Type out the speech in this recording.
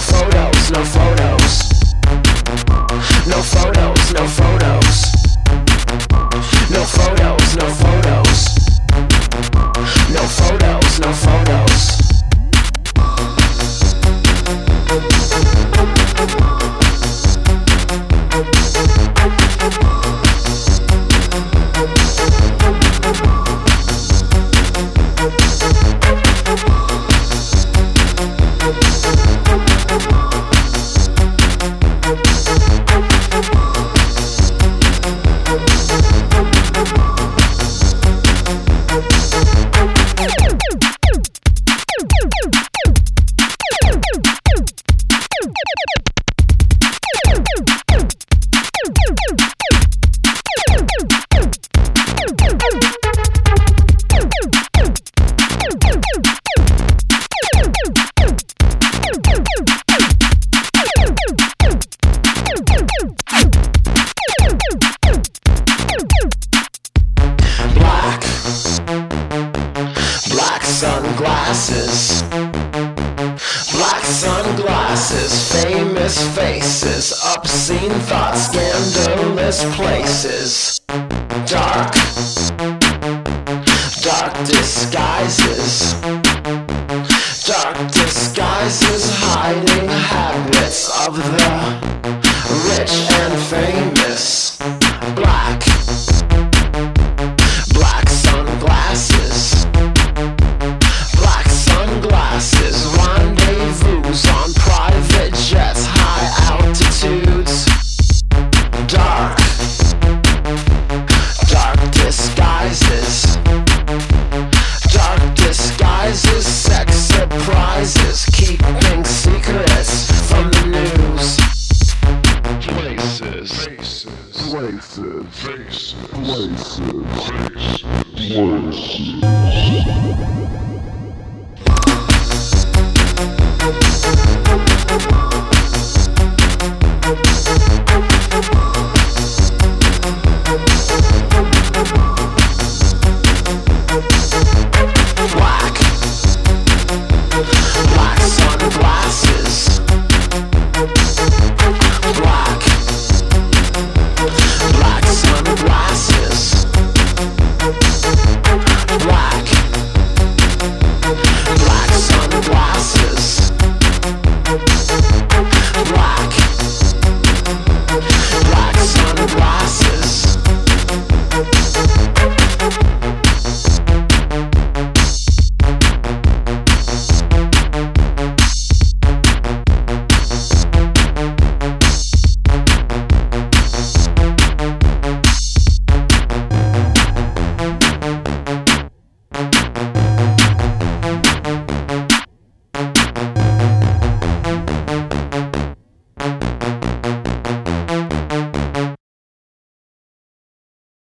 photos, no photos. No photos, no photos. No photos, no photos. No photos, no photos. Black sunglasses, black sunglasses, famous faces, obscene thoughts, scandalous places, dark disguises, hiding habits of the rich and famous. Black sunglasses, rendezvous on private jets, high altitudes, dark disguises, sex surprises, keeping secrets from the news. Places.